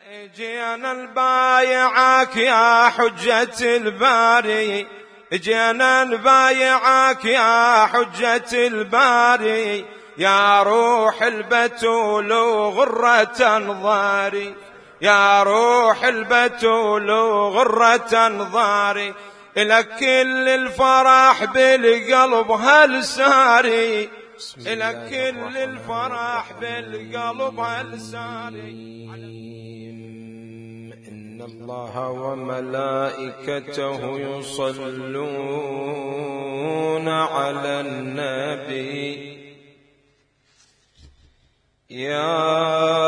جينا نبايعك يا حجة الباري، جينا نبايعك يا حجة الباري، يا روح البتول وغرة انظاري، يا روح البتول وغرة انظاري، لك كل الفرح بالقلب هل ساري، لك كل الفرح بالقلب هل ساري. إن الله وملائكته يصلون على النبي يا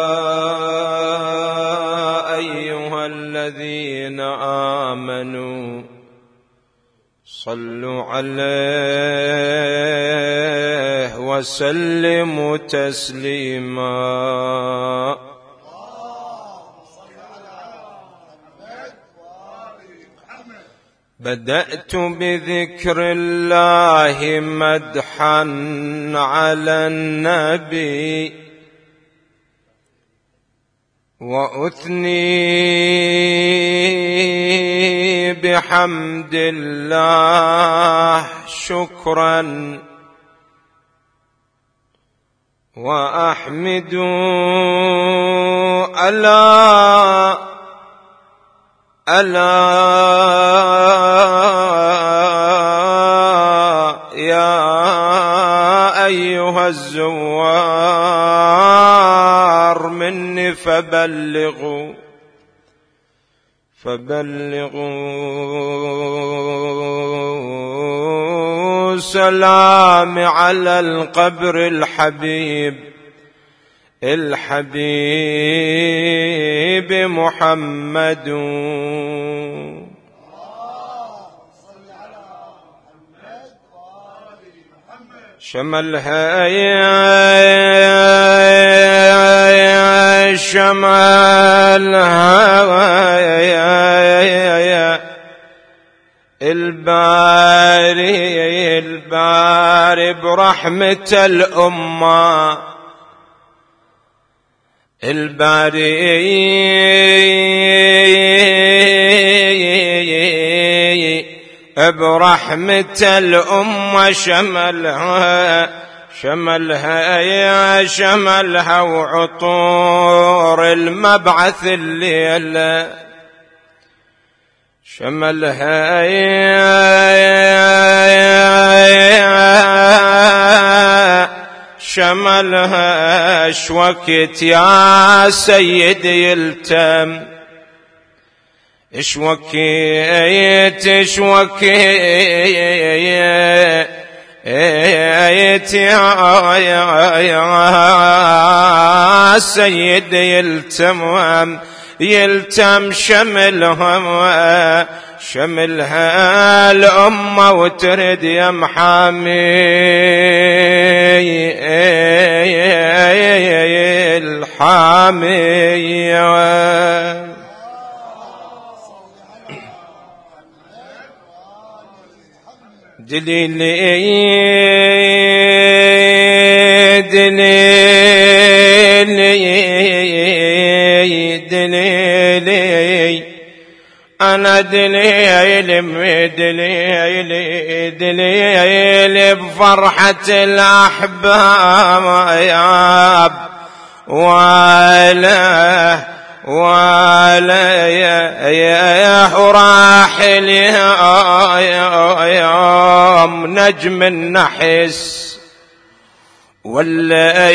أيها الذين آمنوا صلوا عليه وسلموا تسليما. بدأت بذكر الله مدحا على النبي، وأثني بحمد الله شكرا، وأحمد ألا يا أيها الزوار مني فبلغوا سلام على القبر الحبيب محمد. شملها يا شملها الباري برحمة الأمة، الباري برحمة الأمة شملها وعطور المبعث الليلة، شملها شوكت يا سيدي يلتم، شوكت يا سيدي يلتم شملها الأمة وترد يا محامي الحامي. دليلي أنا دليلي بفرحة الأحباب، ولا يا راحل يوم نجم النحس، ولا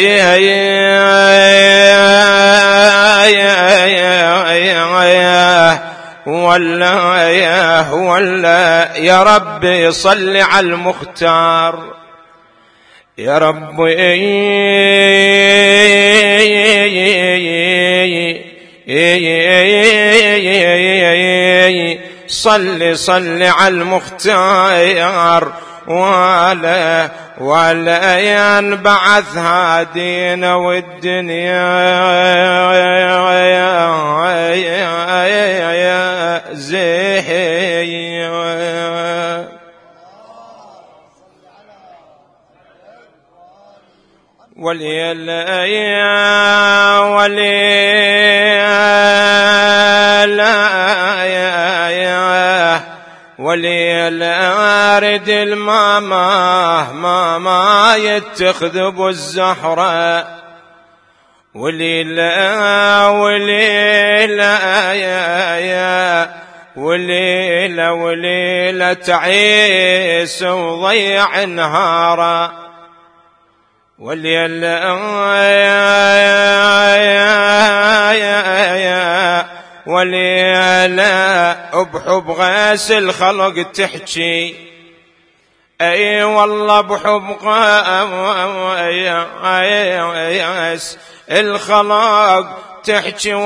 يا ربي صل على المختار، يا ربي صل على المختار، ولا ينبعث هادينا والدنيا زي ولي ولي الأرد ما يتخذ أبو الزهرة وليلة تعيس وضيع نهارا وليلة بحب غاس الخلق تحكي اي والله بحب غاس الخلق تحكي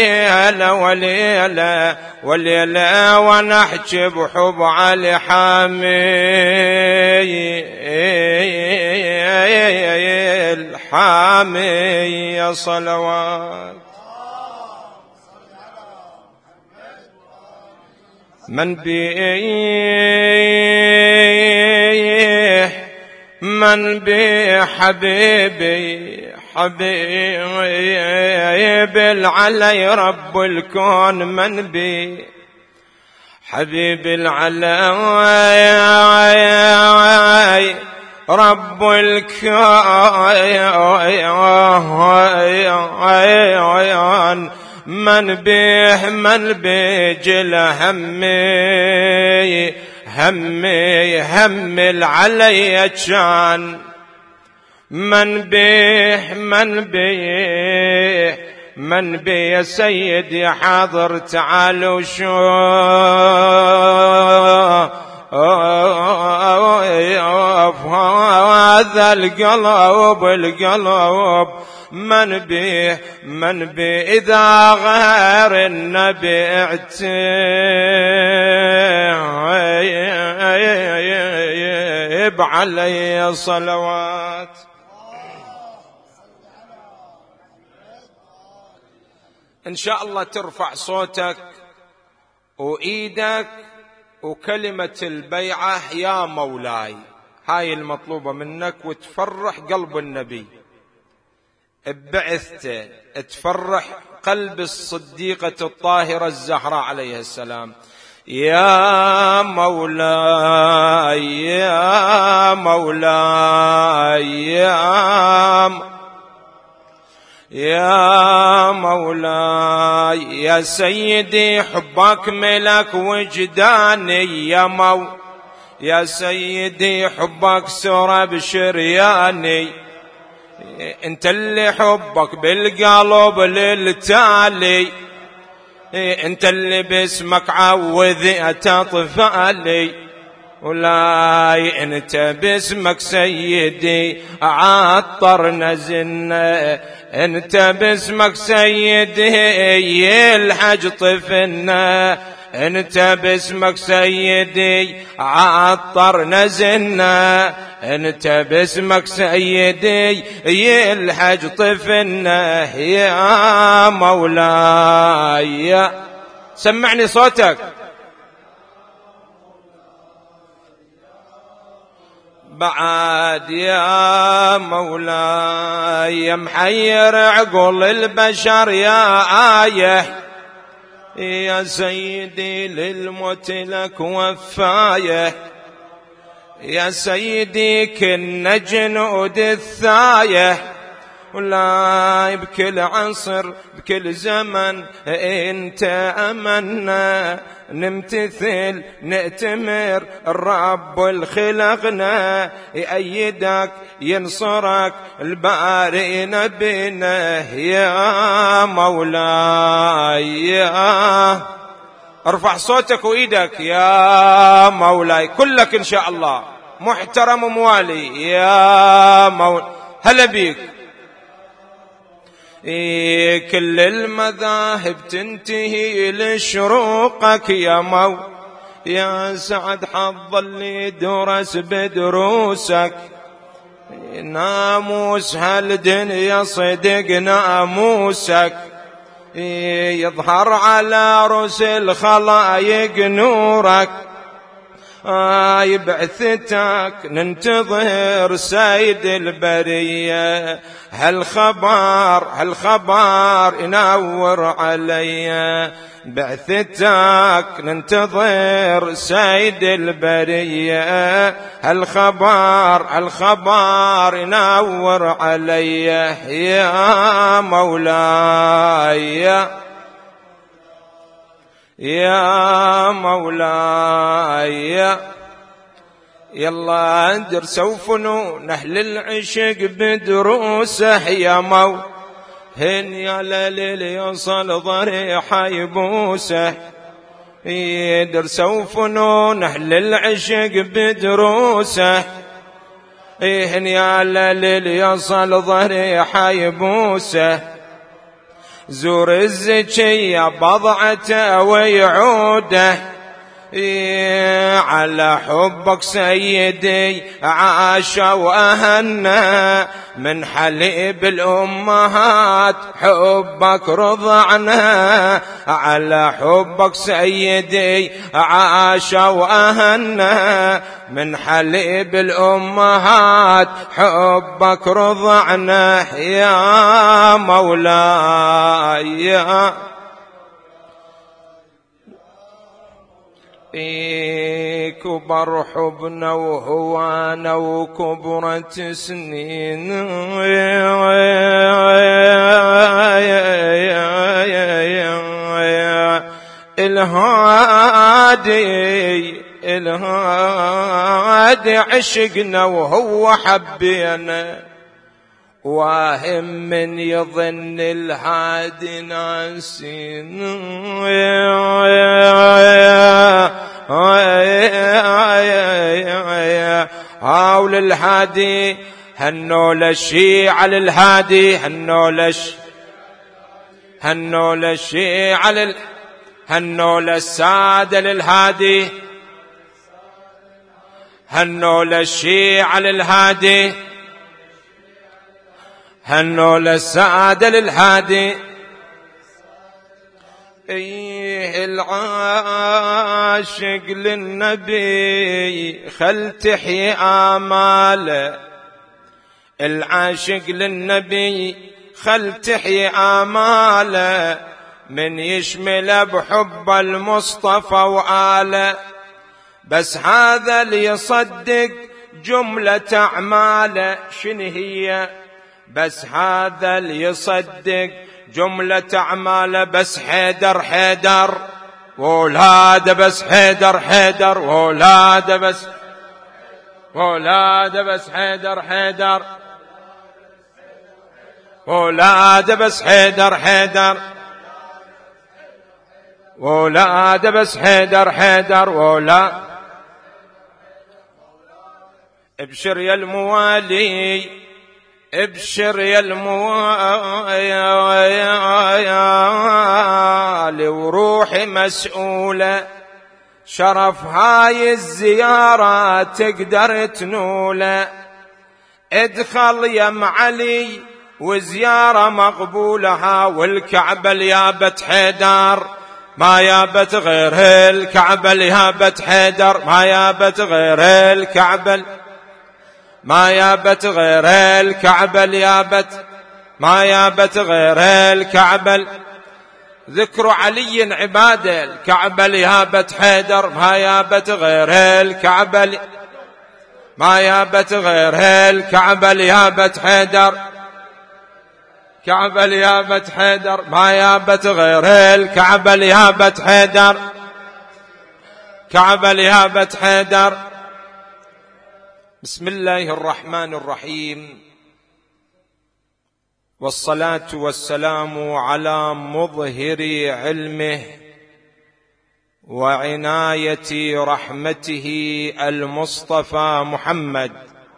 وليلة ونحكي بحب علي حامي الحامي يا صلوات من بيه حبيبي العلي رب الكون من بيه حبيب العلي رب الكون من بيه جل همي العلي كان من بيه سيدي حاضر تعالوا شوف هذا القلب من بيه إذا غير النبي اعتب علي صلوات إن شاء الله ترفع صوتك وإيدك وكلمة البيعة يا مولاي هاي المطلوبة منك وتفرح قلب النبي ببعثته تفرح قلب الصديقة الطاهرة الزهراء عليه السلام يا مولاي يا مولاي يا مولاي يا سيدي حبك ملك وجداني يا سيدي حبك سرى بشرياني انت اللي حبك بالقلب للتالي انت اللي باسمك عوذت اطفالي ولاي انت باسمك سيدي عطر نزلنا انت باسمك سيدي الحج طفلنا انت باسمك سيدي عطر نزلنا انت باسمك سيدي الحج طفلنا يا مولاي سمعني صوتك بعد يا مولاي محير عقول البشر يا آية يا سيدي للموت لك وفاية يا سيدي كنا جنود الثاية ولا بكل عصر بكل زمن انت امنا نمتثل نأتمر الرب الخلقنا يأيدك ينصرك الباري نبينا يا مولاي ارفع صوتك وايدك يا مولاي كلك ان شاء الله محترم وموالي يا مولاي هلا بيك كل المذاهب تنتهي لشروقك يا يا سعد حظ اللي درس بدروسك ناموس هالدنيا صدق ناموسك يظهر على رؤوس الخلائق نورك بعثتك ننتظر سيد البرية، هالخبر ينور علي، بعثتك ننتظر سيد البرية، هالخبر ينور علي يا مولاي يا مولاي. يلا درسوا فنون أهل العشق بدروسه يا مو هن يا ليل يصل ضريحة يبوسه، درسوا فنون أهل العشق بدروسه، هن يا ليل يصل ضريحة يبوسه، زور الزكية بضعته ويعوده، على حبك سيدي عاش وأهنا، من حليب الأمهات حبك رضعنا، على حبك سيدي عاش وأهنا، من حليب الأمهات حبك رضعنا يا مولاي. كبر حبنا وهوانا وكبرت سنين، الهادي عشقنا وهو حبينا، واهم من يظن الهادي ناسين، هاول الهادي هنو للشيعة للهادي، هنو للشيعة هنو للسادة للهادي، هنو للشيعة للهادي، هنو للسادة للهادي. العاشق للنبي خل تحيي آماله، العاشق للنبي خل تحيي آماله، من يشمل بحب المصطفى وآله، بس هذا اللي يصدق جملة أعماله شنو هي؟ بس هذا اللي يصدق جملة أعماله، بس حيدر حيدر وولاده، بس حيدر حيدر وولاده، بس وولاده، بس حيدر حيدر وولاده، بس حيدر حيدر وولاده، بس حيدر حيدر وولاده. ابشر يا الموالي، ابشر يا الموالي، وروحي مسؤولة، شرف هاي الزيارة تقدر تنوله، ادخل يا معلي وزيارة مقبولها، والكعبة ليابت حيدر ما يابت غير الكعبة، ليابت حيدر ما يابت غير الكعبة، ما يابت غير الكعبة، ليابت ما يابت غير الكعبة، ذكر علي عباده، الكعبة ليابت حيدر ما يابت غير الكعبة، ما يابت غير الكعبة، ليابت حيدر، كعبة ليابت حيدر ما يابت غير الكعبة، ليابت حيدر، كعبة ليابت حيدر. بسم الله الرحمن الرحيم، والصلاة والسلام على مظهر علمه وعناية رحمته المصطفى محمد،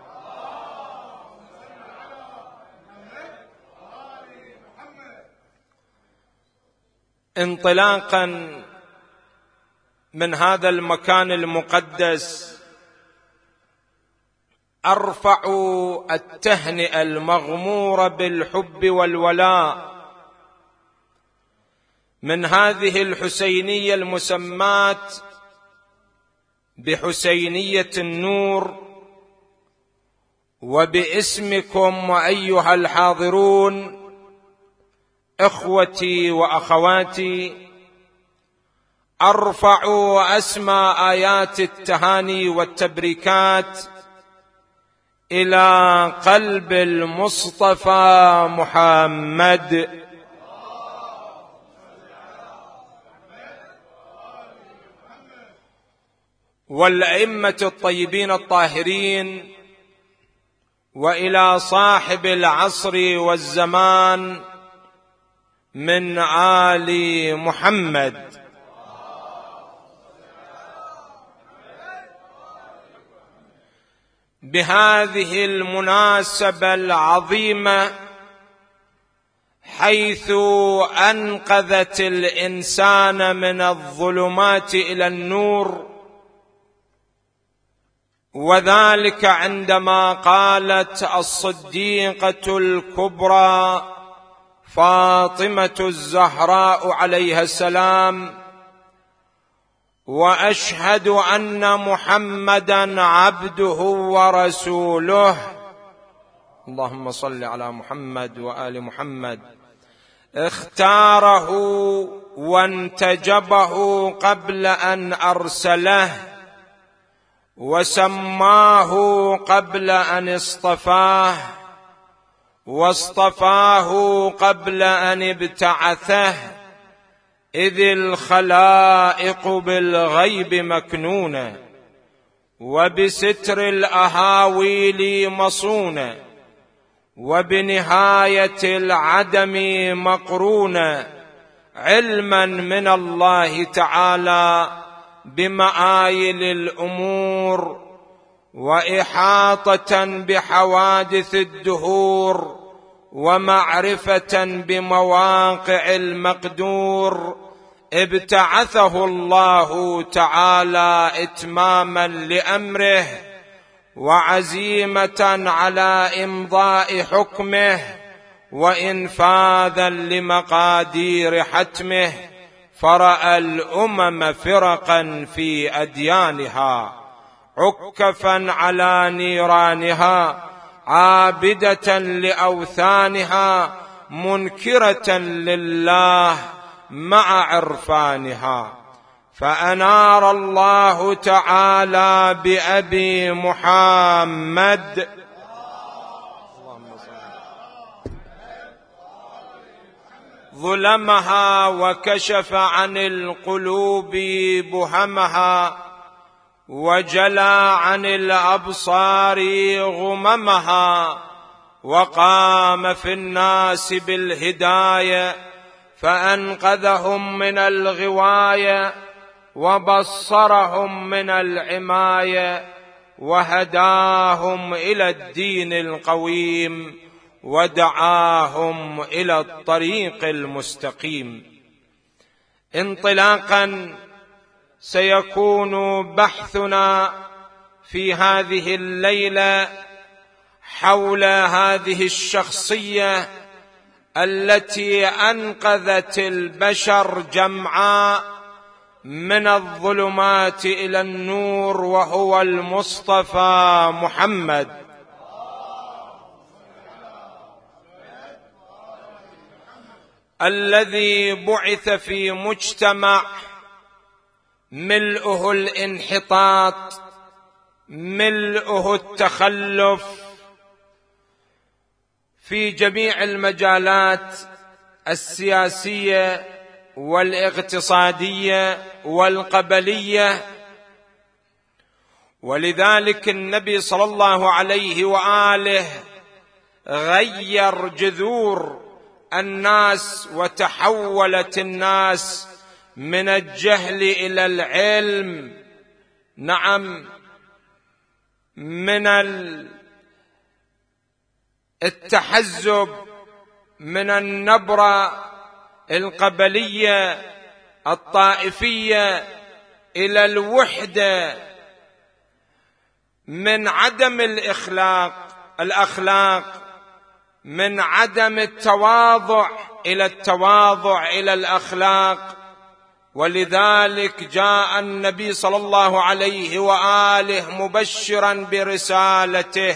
انطلاقا من هذا المكان المقدس أرفع التهنئة المغمورة بالحب والولاء من هذه الحسينية المسماة بحسينية النور وباسمكم أيها الحاضرون إخوتي وأخواتي، أرفع أسمى آيات التهاني والتبريكات إلى قلب المصطفى محمد والأئمة الطيبين الطاهرين، وإلى صاحب العصر والزمان من آل محمد. بهذه المناسبة العظيمة، حيث أنقذت الإنسان من الظلمات إلى النور، وذلك عندما قالت الصديقة الكبرى فاطمة الزهراء عليها السلام: وأشهد أن محمدًا عبده ورسوله. اللهم صل على محمد وآل محمد. اختاره وانتجبه قبل أن أرسله، وسماه قبل أن اصطفاه، واصطفاه قبل أن ابتعثه، إذ الخلائق بالغيب مكنونة، وبستر الأهاويل مصونة، وبنهاية العدم مقرونة، علما من الله تعالى بمآيل الأمور، وإحاطة بحوادث الدهور، ومعرفة بمواقع المقدور. ابتعثه الله تعالى إتماما لأمره، وعزيمة على إمضاء حكمه، وإنفاذا لمقادير حتمه، فرأى الأمم فرقا في أديانها، عكفا على نيرانها، عابدة لأوثانها، منكرة لله مع عرفانها. فأنار الله تعالى بأبي محمد ظلمها، وكشف عن القلوب بهمها، وجلى عن الأبصار غممها، وقام في الناس بالهداية، فأنقذهم من الغواية، وبصرهم من العماية، وهداهم إلى الدين القويم، ودعاهم إلى الطريق المستقيم. انطلاقا سيكون بحثنا في هذه الليلة حول هذه الشخصية التي أنقذت البشر جمعاء من الظلمات إلى النور، وهو المصطفى محمد. الذي بعث في مجتمع ملؤه الانحطاط، ملؤه التخلف في جميع المجالات السياسية والاقتصادية والقبلية. ولذلك النبي صلى الله عليه وآله غير جذور الناس، وتحولت الناس من الجهل إلى العلم، نعم، من التحزب، من النبرة القبلية الطائفية، إلى الوحدة، من عدم الأخلاق، من عدم التواضع إلى التواضع، إلى الأخلاق، ولذلك جاء النبي صلى الله عليه وآله مبشرا برسالته: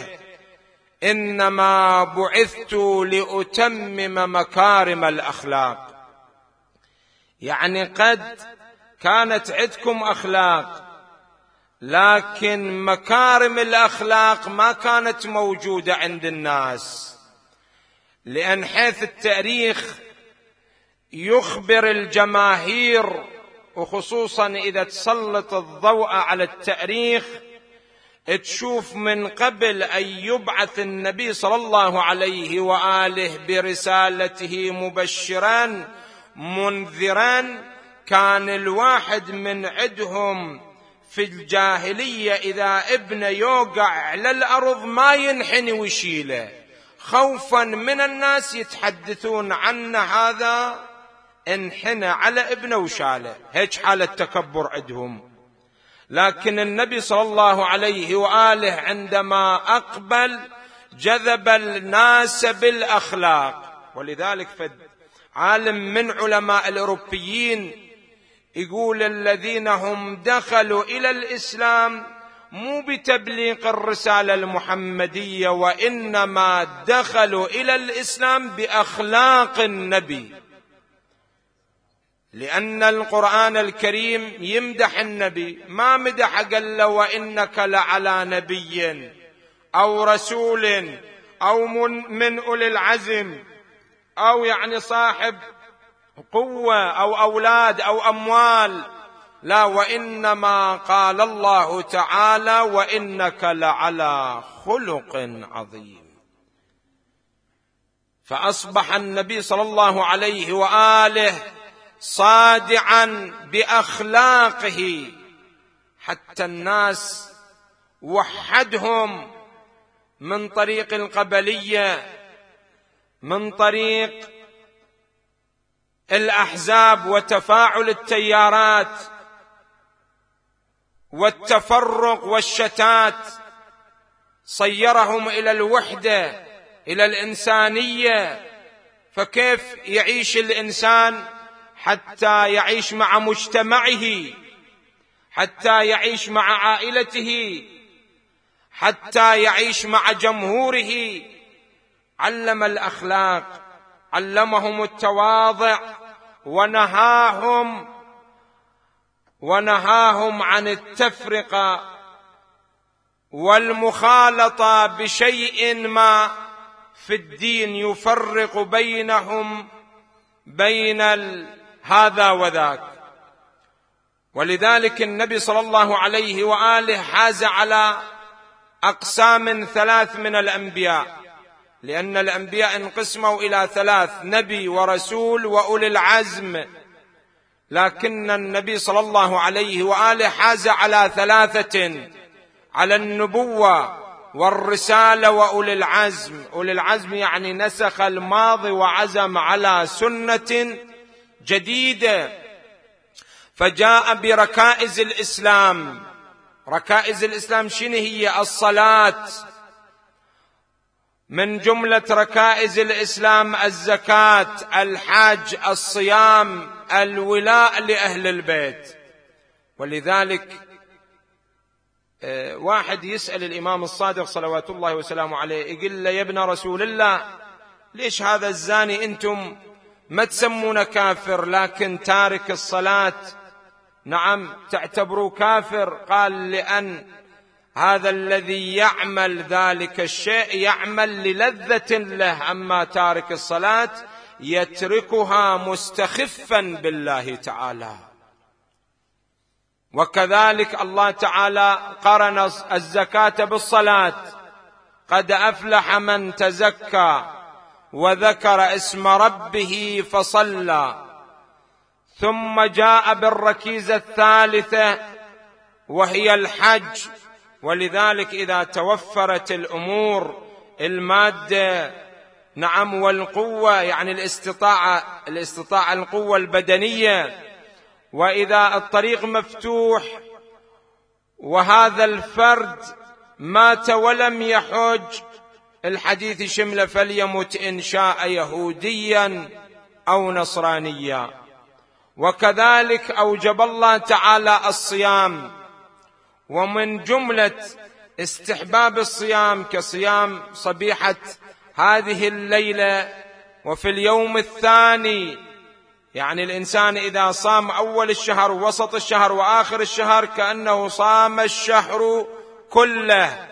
إنما بعثت لأتمم مكارم الأخلاق. يعني قد كانت عندكم أخلاق، لكن مكارم الأخلاق ما كانت موجودة عند الناس، لأن حيث التاريخ يخبر الجماهير، وخصوصا إذا تسلط الضوء على التاريخ تشوف من قبل أن يبعث النبي صلى الله عليه وآله برسالته مبشرا منذرا، كان الواحد من عندهم في الجاهلية إذا ابنه يوقع على الأرض ما ينحني ويشيله، خوفا من الناس يتحدثون عنه هذا انحنى على ابنه وشاله، هيك حالة تكبر عندهم. لكن النبي صلى الله عليه وآله عندما أقبل جذب الناس بالأخلاق. ولذلك عالم من علماء الأوروبيين يقول: الذين هم دخلوا إلى الإسلام مو بتبليغ الرسالة المحمدية، وإنما دخلوا إلى الإسلام بأخلاق النبي، لأن القرآن الكريم يمدح النبي، ما مدح قال له وإنك لعلى نبي أو رسول أو من أولي العزم، أو يعني صاحب قوة أو أولاد أو أموال، لا، وإنما قال الله تعالى: وإنك لعلى خلق عظيم. فأصبح النبي صلى الله عليه وآله صادعا بأخلاقه، حتى الناس وحدهم من طريق القبلية، من طريق الأحزاب وتفاعل التيارات والتفرق والشتات، صيرهم إلى الوحدة، إلى الإنسانية. فكيف يعيش الإنسان حتى يعيش مع مجتمعه، حتى يعيش مع عائلته، حتى يعيش مع جمهوره؟ علم الأخلاق، علمهم التواضع، ونهاهم عن التفرقة والمخالطة بشيء ما في الدين يفرق بينهم بين هذا وذاك. ولذلك النبي صلى الله عليه وآله حاز على أقسام ثلاث من الأنبياء، لأن الأنبياء انقسموا إلى ثلاث: نبي ورسول وأولي العزم. لكن النبي صلى الله عليه وآله حاز على ثلاثة: على النبوة والرسالة وأولي العزم. أولي العزم يعني نسخ الماضي وعزم على سنة جديدة، فجاء بركائز الإسلام. ركائز الإسلام شنو هي؟ الصلاة، من جملة ركائز الإسلام الزكاة، الحج، الصيام، الولاء لأهل البيت. ولذلك واحد يسأل الإمام الصادق صلوات الله وسلامه عليه، يقول له: يا ابن رسول الله، ليش هذا الزاني أنتم ما تسمونه كافر، لكن تارك الصلاة نعم تعتبروه كافر؟ قال: لأن هذا الذي يعمل ذلك الشيء يعمل للذة له، أما تارك الصلاة يتركها مستخفا بالله تعالى. وكذلك الله تعالى قرن الزكاة بالصلاة: قد أفلح من تزكى وذكر اسم ربه فصلى. ثم جاء بالركيزة الثالثة وهي الحج. ولذلك إذا توفرت الأمور، المادة نعم والقوة، يعني الاستطاعة القوة البدنية، وإذا الطريق مفتوح وهذا الفرد مات ولم يحج، الحديث شمل: فليمت إن شاء يهوديا أو نصرانيا. وكذلك أوجب الله تعالى الصيام، ومن جملة استحباب الصيام كصيام صبيحة هذه الليلة وفي اليوم الثاني، يعني الإنسان إذا صام أول الشهر ووسط الشهر وآخر الشهر كأنه صام الشهر كله.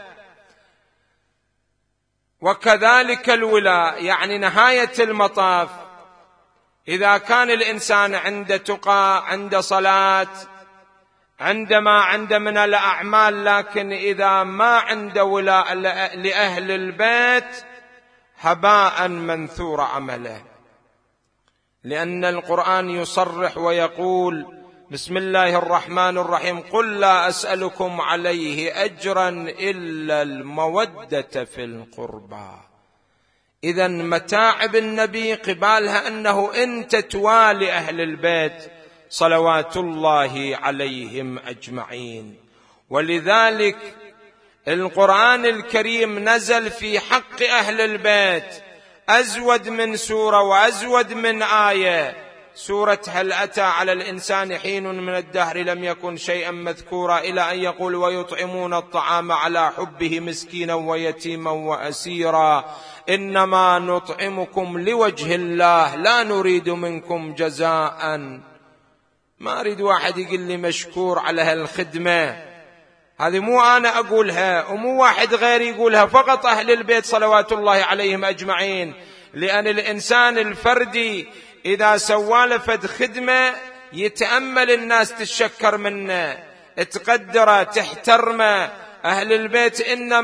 وكذلك الولاء، يعني نهاية المطاف إذا كان الإنسان عند تقى، عند صلاة، عندما عند من الأعمال، لكن إذا ما عند ولاء لأهل البيت هباء منثور عمله، لأن القرآن يصرح ويقول: بسم الله الرحمن الرحيم: قل لا أسألكم عليه أجرا إلا المودة في القربى. إذن متاعب النبي قبالها أنه أنت توالي أهل البيت صلوات الله عليهم أجمعين. ولذلك القرآن الكريم نزل في حق أهل البيت أزود من سورة وأزود من آية. سورة هل أتى على الإنسان حين من الدهر لم يكن شيئا مذكورا، إلى أن يقول: ويطعمون الطعام على حبه مسكينا ويتيما وأسيرا إنما نطعمكم لوجه الله لا نريد منكم جزاء. ما أريد واحد يقول لي مشكور على هالخدمة، هذه مو أنا أقولها ومو واحد غيري يقولها، فقط أهل البيت صلوات الله عليهم أجمعين. لأن الإنسان الفردي إذا سوالفت خدمة يتأمل الناس تتشكر منه، تقدره، تحترمه. أهل البيت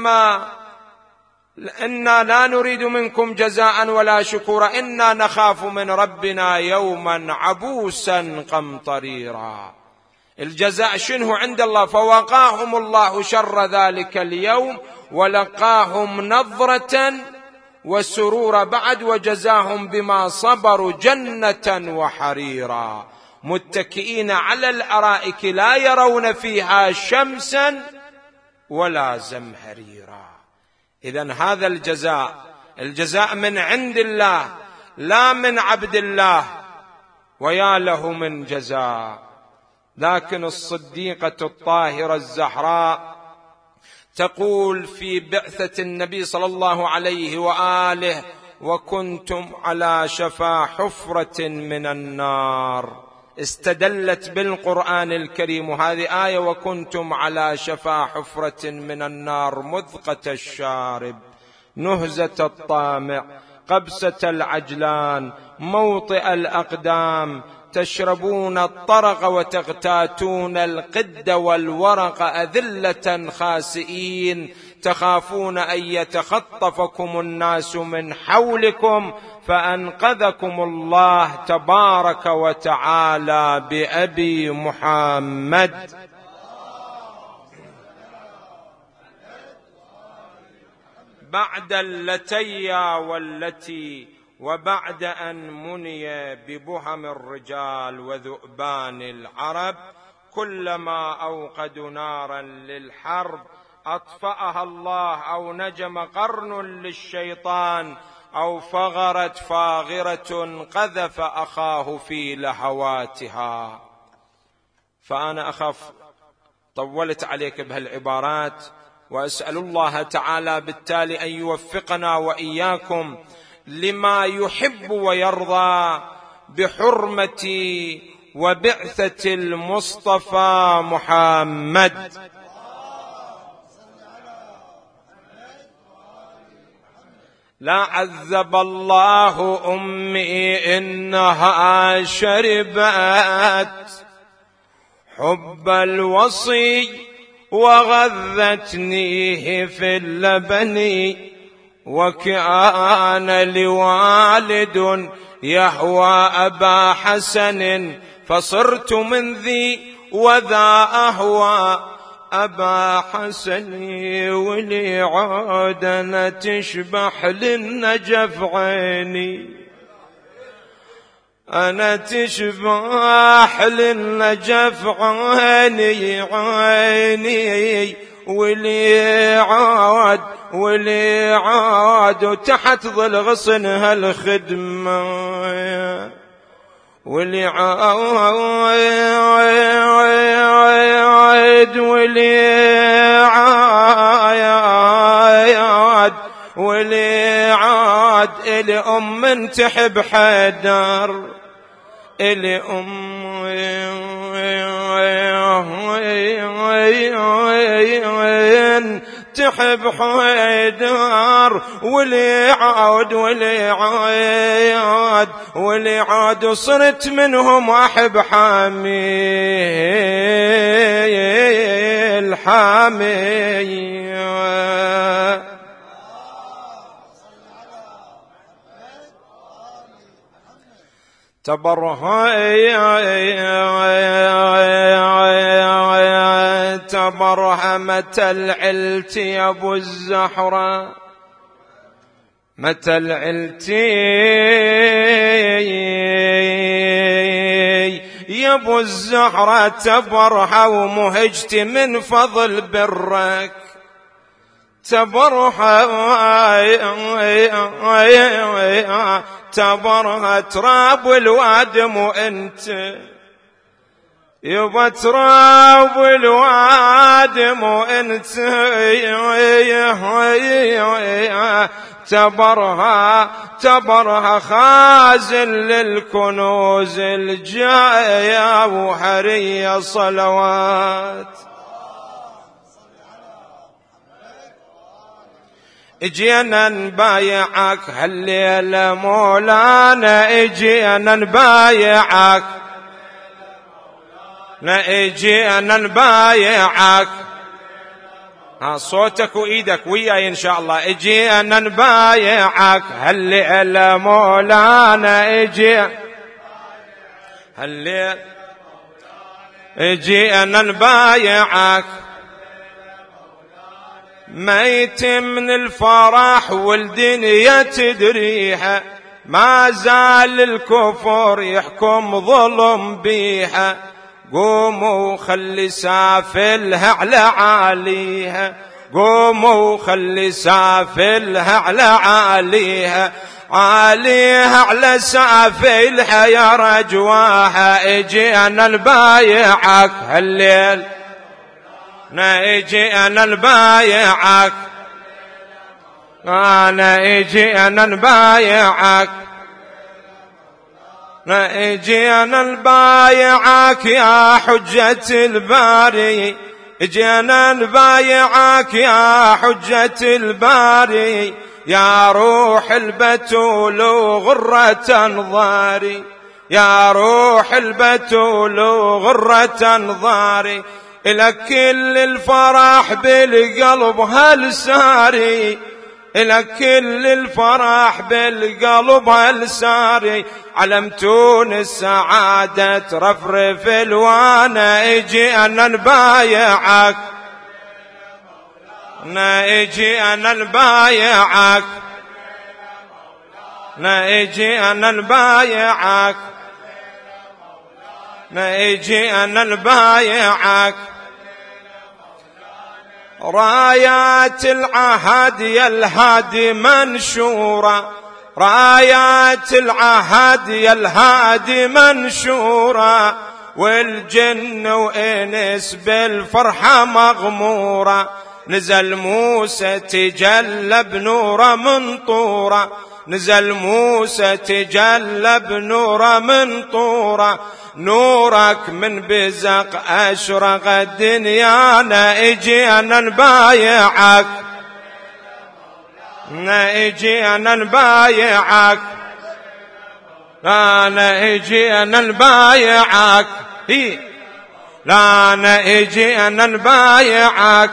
إنا لا نريد منكم جزاء ولا شكورا إنا نخاف من ربنا يوما عبوسا قمطريرا. الجزاء شنو عند الله؟ فوقاهم الله شر ذلك اليوم ولقاهم نظرة وسرورا بعد وجزاهم بما صبروا جنة وحريرا متكئين على الأرائك لا يرون فيها شمسا ولا زمهريرا. إذن هذا الجزاء من عند الله لا من عبد الله، ويا له من جزاء. لكن الصديقة الطاهرة الزهراء تقول في بعثة النبي صلى الله عليه وآله: وكنتم على شفا حفرة من النار. استدلت بالقرآن الكريم، هذه آية: وكنتم على شفا حفرة من النار مذقة الشارب نهزة الطامع قبسة العجلان موطئ الأقدام تشربون الطرق وتغتاتون القد والورق أذلة خاسئين تخافون أن يتخطفكم الناس من حولكم فأنقذكم الله تبارك وتعالى بأبي محمد. بعد اللتي والتي وبعد أن مني ببهم الرجال وذؤبان العرب كلما أوقدوا نارا للحرب أطفأها الله، أو نجم قرن للشيطان، أو فغرت فاغرة قذف أخاه في لهواتها. فأنا أخاف طولت عليك بهالعبارات، وأسأل الله تعالى بالتالي أن يوفقنا وإياكم لما يحب ويرضى بحرمة وبعثة المصطفى محمد. لا عذب الله أمي إنها شربت حب الوصي وغذتنيه في اللبن، وكان لوالد يهوى أبا حسن فصرت من ذي وذا أهوى أبا حسن، ولي عادنا تشبح للنجف عيني، أنا تشبح للنجف عيني عيني، ولي عاد تحت ظل غصنها الخدمة، واللي عاد واللي عاد إلي أم تحب حيدر، إلي أم تحب حيدر، واللي عاد واللي عاد صرت منهم أحب حميل تبرهمت العلتي يا ابو الزهرة، متى العلتي يا ابو الزهرة تبرها ومهجت من فضل برك، تبرها تراب الوادم وانت يبا تراب الوادم وانت تبرها خازن للكنوز الجاية وحرية صلوات. اجينا نبايعك هالليلة مولانا، اجينا نبايعك، اجينا نبايعك، صوتك وايدك وياي ان شاء الله. اجينا نبايعك هالليلة مولانا، اجينا نبايعك، ما يتم الفرح والدنيا تدريها، ما زال الكفر يحكم ظلم بيها، قوموا خلي سافلها على عاليها، قوموا خلي سافلها على عاليها، عاليها على سافلها يا رجواها. اجينا نبايعك هالليل، اجينا نبايعك، اجينا نبايعك، اجينا نبايعك يا حجة الباري، اجينا نبايعك يا حجة الباري، يا روح البتول وغرة انظاري، يا روح البتول وغرة انظاري، لك كل الفرح بالقلب هالساري، لك كل الفرح بالقلب هالساري، علمتون السعادة ترفرف الوانا. اجينا نبايعك، اجينا نبايعك، اجينا نبايعك، اجينا نبايعك، رايات العهد يا الهادي منشورة، رايات العهد يا الهادي منشورة، والجن وإنس بالفرحة مغمورة، نزل موسى تجلى بنوره من طوره، نزل موسى تجلى بنوره من طوره، نورك من بزق أشرق الدنيانا. اجينا نبايعك، اجينا نبايعك، اجينا نبايعك، اجينا نبايعك،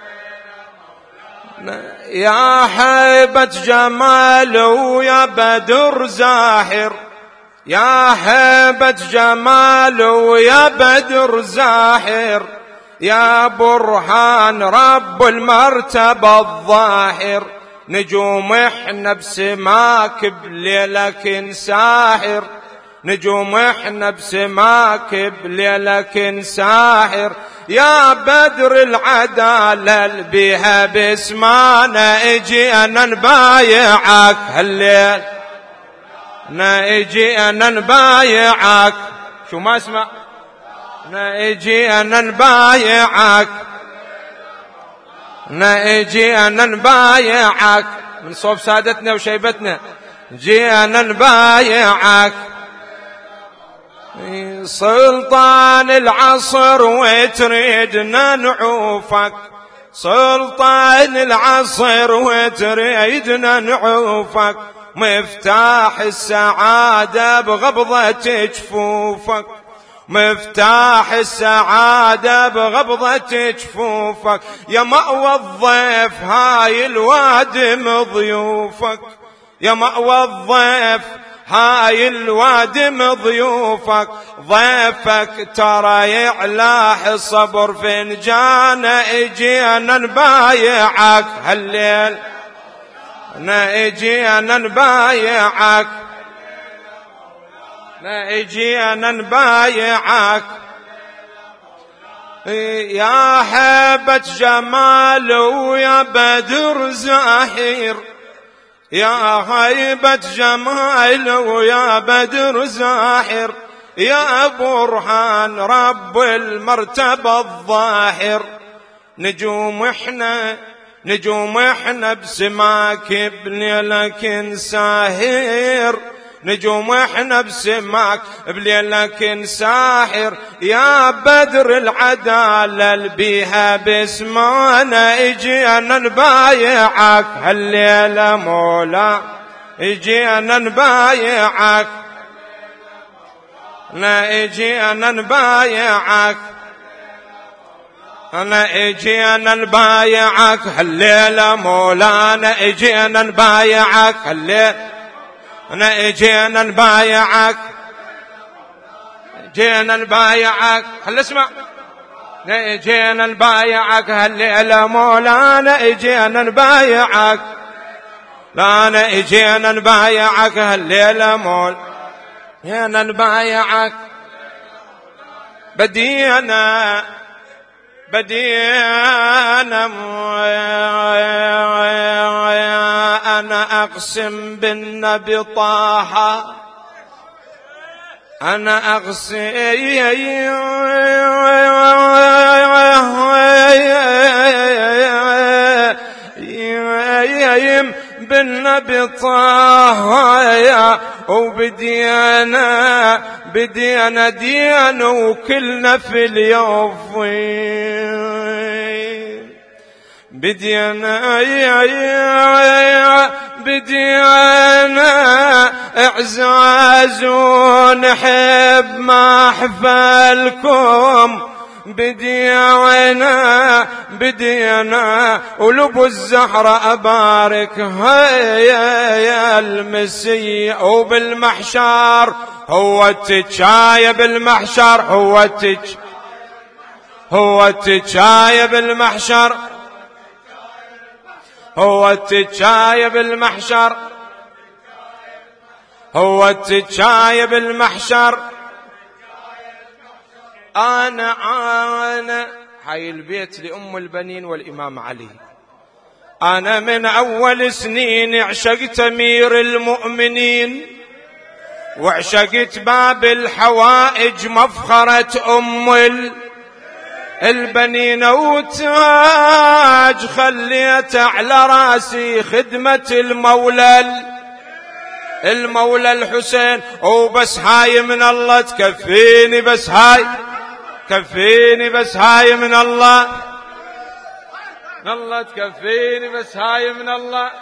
يا هيبة جمال ويا بدر زاهر، يا هيبة جمال ويا بدر زاهر، يا برهان رب المرتبة الظاهر، نجوم احنا بسماك بليلك ساهر، نجوم احنا بسماك بليلك ساهر، يا بدر العدالة بها باسمانا. اجينا نبايعك هالليل، نجينا نبايعك. شو ما اسمع؟ نجينا نبايعك، نجينا نبايعك من صوب سادتنا وشيبتنا. جينا نبايعك سلطان العصر وتريدنا نعوفك، سلطان العصر وتريدنا نعوفك، مفتاح السعادة بغبضة جفوفك، مفتاح السعادة بغبضة جفوفك، يا مأوى الضيف هاي الوادم ضيوفك، يا مأوى الضيف هاي الوادم ضيوفك، ضيفك ترى يعلاح الصبر فنجانا، اجينا نبايعك هالليل، اجينا نبايعك، اجينا نبايعك، يا هيبة جمال ويا بدر زاهر، يا هيبة جمال ويا بدر زاهر، يا برهان رب المرتبة الظاهر، نجوم احنا نجوم احنا بسماك بليلك ساهر، نجوم احنا بسماك بليلك ساحر، يا بدر العدالة البيها باسمانا، اجينا نبايعك هالليلة مولا، اجينا نبايعك، لا اجينا نبايعك، أنا اجينا نبايعك هالليلة مولانا، اجينا نبايعك هالليلة، أنا اجينا نبايعك، جينا نبايعك، خل اسمع، اجينا نبايعك هالليلة مولانا، اجينا نبايعك، لا أنا اجينا نبايعك هالليلة مولانا، نبايعك، بدينا أنا أقسم بالنبي طه، أنا أقسم بالنبي طه، وبدينا دينا وكلنا في اليوفين، بدينا اعزاز ونحب محفلكم، بدينا ولبو الزهرة أبارك هيا المسي، وبالمحشر هو التجايب بالمحشر، هو التجايب بالمحشر، هو التجايب بالمحشر، هو التجايب بالمحشر. أنا هاي البيت لأم البنين والإمام علي. أنا من أول سنين عشقت أمير المؤمنين، وعشقت باب الحوائج مفخرة أم البنين، وتاج خليت على راسي خدمة المولى الحسين، وبس هاي من الله تكفيني، بس هاي كفيني، بس هاي من الله تكفيني، بس هاي من الله.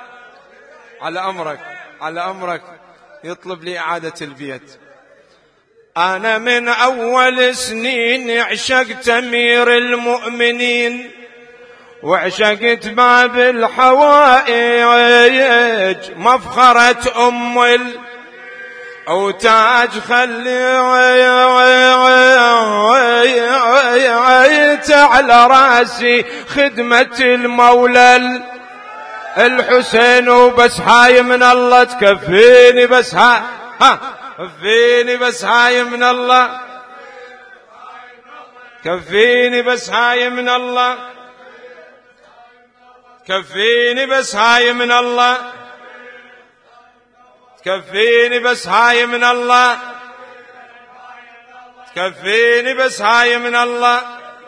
على أمرك يطلب لي إعادة البيت. أنا من أول سنين عشقت أمير المؤمنين، وعشقت باب الحوائج مفخرة أم وتاج خليت على راسي خدمة المولى الحسين، وبس هاي من الله تكفيني، بس هاي كفيني، بس هاي من الله كفيني، بس هاي من الله كفيني، بس هاي من الله تكفيني بس هاي من الله، تكفيني بس هاي من الله،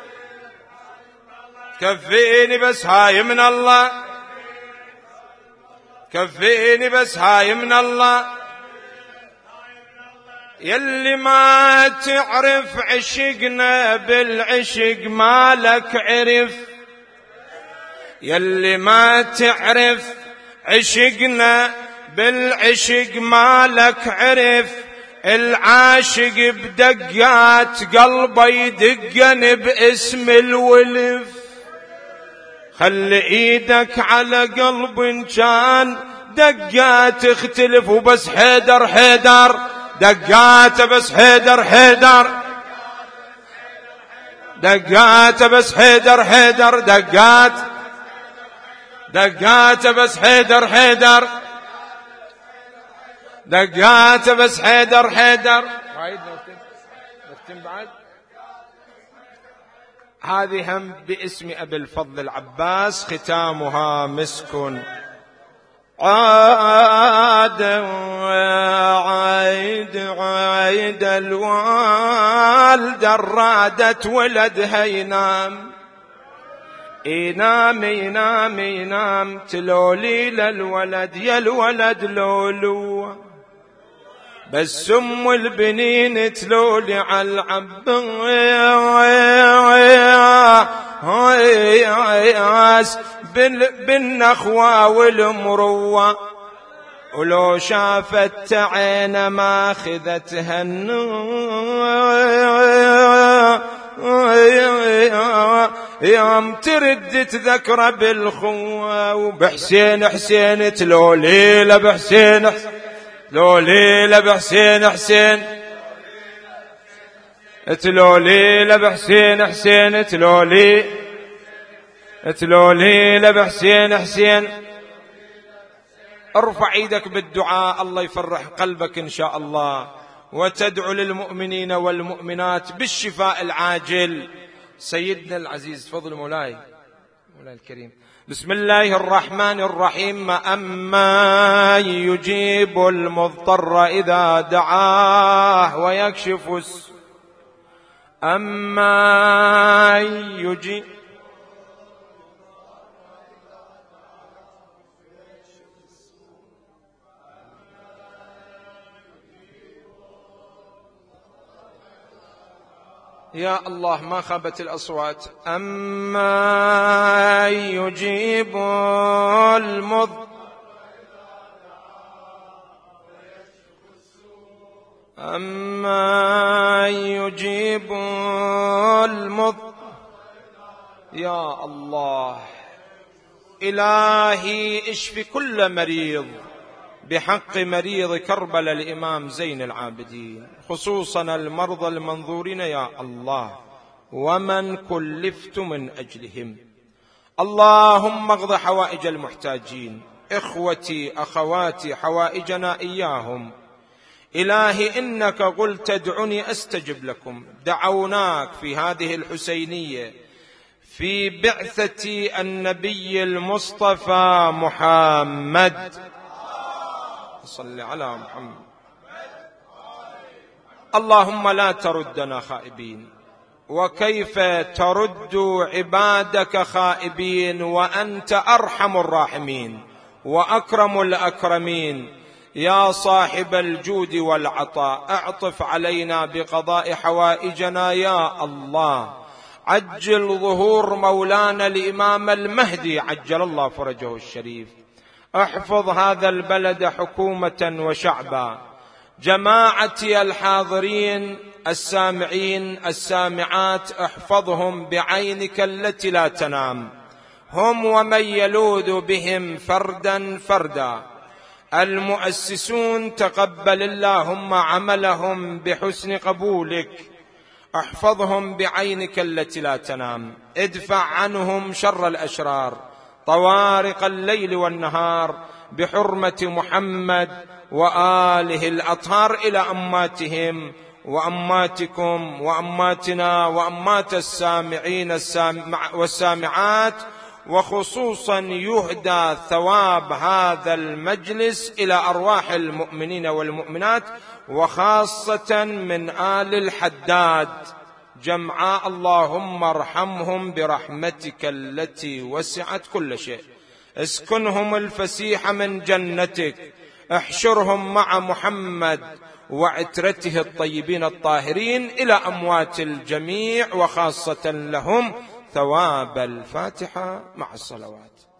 تكفيني بس هاي من الله، تكفيني بس هاي من الله. يلي ما تعرف عشقنا بالعشق مالك عرف، يلي ما تعرف عشقنا بالعشق مالك عرف. العاشق بدقات قلبه يدقن باسم الولف. خلي ايدك على قلب إن كان دقات تختلف، وبس حيدر حيدر دقات، بس حيدر حيدر دقات، بس حيدر حيدر دقات، دقات بس حيدر حيدر دقات، بس حيدر حيدر. نختم بعد. هذه هم باسم أبي الفضل العباس، ختامها مسك. عاد عيد الوالدة رادت ولدها ينام، ينام ينام ينام، تلولي للولد يا الولد لولو، بس ام البنين تلولي على العباس بالنخوة والمروة، ولو شافت عين ما خذتها يوم ترد تذكر بالخوة. وبحسين حسين تلولي لبحسين، تلولي لبحسين حسين، تلولي لبحسين حسين، تلولي لبحسين حسين. ارفع ايدك بالدعاء، الله يفرح قلبك ان شاء الله، وتدعو للمؤمنين والمؤمنات بالشفاء العاجل. سيدنا العزيز، فضل مولاي الكريم. بسم الله الرحمن الرحيم. أما يجيب المضطر إذا دعاه ويكشف أما يجيب يا الله ما خابت الأصوات. أما يجيب المضطر، أما يجيب المضطر. يا الله إلهي اشف كل مريض بحق مريض كربلاء الإمام زين العابدين، خصوصا المرضى المنظورين يا الله، ومن كلفت من أجلهم. اللهم اقض حوائج المحتاجين، إخوتي أخواتي حوائجنا إياهم. إلهي إنك قلت ادعوني أستجب لكم. دعوناك في هذه الحسينية في بعثة النبي المصطفى محمد، صل على محمد. اللهم لا تردنا خائبين، وكيف ترد عبادك خائبين وأنت أرحم الراحمين وأكرم الأكرمين. يا صاحب الجود والعطاء، اعطف علينا بقضاء حوائجنا يا الله. عجل ظهور مولانا الإمام المهدي عجل الله فرجه الشريف. احفظ هذا البلد حكومة وشعبا. جماعتي الحاضرين السامعين السامعات، احفظهم بعينك التي لا تنام، هم ومن يلوذ بهم فردا فردا. المؤسسون تقبل اللهم عملهم بحسن قبولك، احفظهم بعينك التي لا تنام. ادفع عنهم شر الأشرار طوارق الليل والنهار بحرمة محمد وآله الأطهار إلى أماتهم وأماتكم وأماتنا وأمات السامعين والسامعات وخصوصا يهدى ثواب هذا المجلس إلى أرواح المؤمنين والمؤمنات، وخاصة من آل الحداد جمعاء، اللهم ارحمهم برحمتك التي وسعت كل شيء، اسكنهم الفسيح من جنتك، احشرهم مع محمد وعترته الطيبين الطاهرين إلى أموات الجميع، وخاصة لهم ثواب الفاتحة مع الصلوات.